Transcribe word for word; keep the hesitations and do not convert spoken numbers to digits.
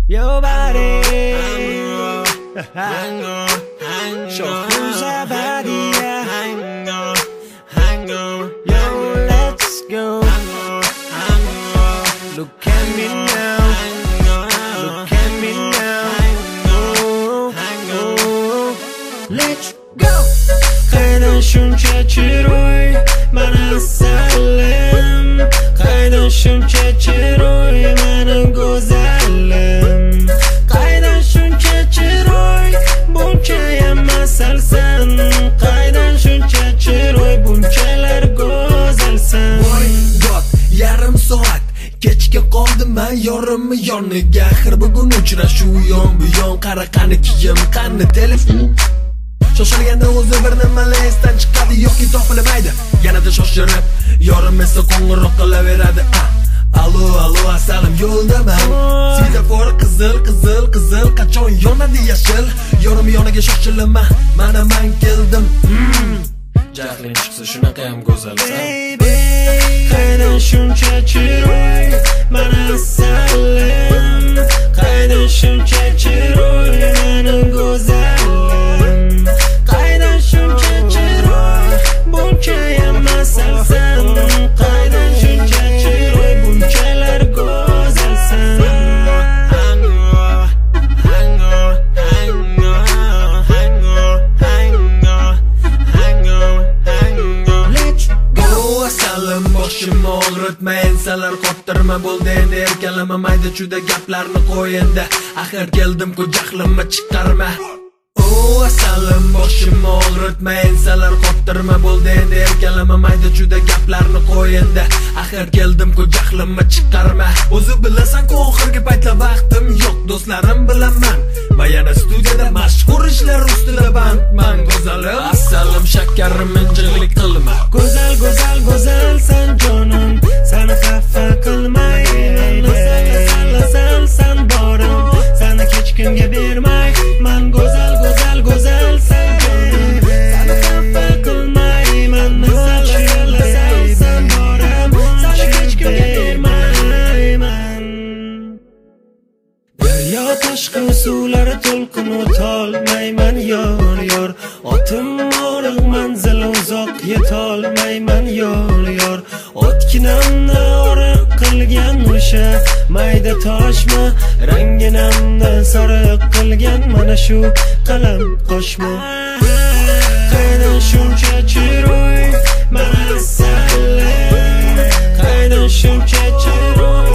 Your body Shohruzabadi, yo, let's go. Look at me now, look at me now. Oh, oh. Let's go. Qaydan shuncha chiroy, mana salim. Qaydan shuncha chiroy, mana go'zalim. Qaydan shuncha chiroy, buncha yamasalsan. Qaydan shuncha chiroy, bunchalar go'zalsan. Voy God, yarim soat kechga qoldim men yorimni yoniga. Axir bugun uchrashuv yon bu yon, qara qani kiyim, qani telefon. Shoshilganda o'zi bir nimalar esdan chiqadi yoki topilmaydi. Yanada shoshirib, yorim esa qo'ng'iroq qilaveradi. Allo, allo, assalom, yo'ldaman. Semafor qizil, qizil, qizil, qachon yonadi yashil. Yorim yoniga shoshilaman, mana men keldim. Jahling chiqsa shunaqa ham go'zalsan. Qaydan shuncha chiroy, mana salim. Qaydan shuncha chiroy, mana go'zalim. Qaydan shuncha chiroy, buncha yamasalsan. Qaydan shuncha chiroy, bunchalar go'zalsan. Boshim og'ritma, ensalar qottirma, bo'ldi endi erkalama, mayda juda gaplarni qo'y endi. Axir keldim-ku, jahlimni chiqarma. O assalim, boshim og'ritma, ensalar qottirma, bo'ldi endi erkalama, mayda juda gaplarni qo'y endi. Axir keldim-ku, jahlimni chiqarma. O'zi bilasan-ku, oxirgi paytda vaqtim yo'q, do'stlarim bilaman. Va yana studiyada mashhur ishlar ustida bandman. Go'zalim, assalim, shakarim, injiqlik qilma. Go'zal, go'zal, go'zalsan jonim, seni xafa qilmayman. Go'zalsan borim, seni hech kimga bermay. Men go'zal, go'zal, go'zalsan jonim, seni xafa qilmayman. Go'zalsan borim, seni hech kimga bermayman. Daryo tashqi suvlari to'lqin o'tolmayman yor yor. Otim oriq manzil uzoq yetolmayman yor yor. Otkinamni oriq qilgan o'sha mayda toshma, ranginamni sariq qilgan mana shu qalam qo'shma. Qaydan shuncha chiroy, mana salim. Qaydan shuncha chiroy,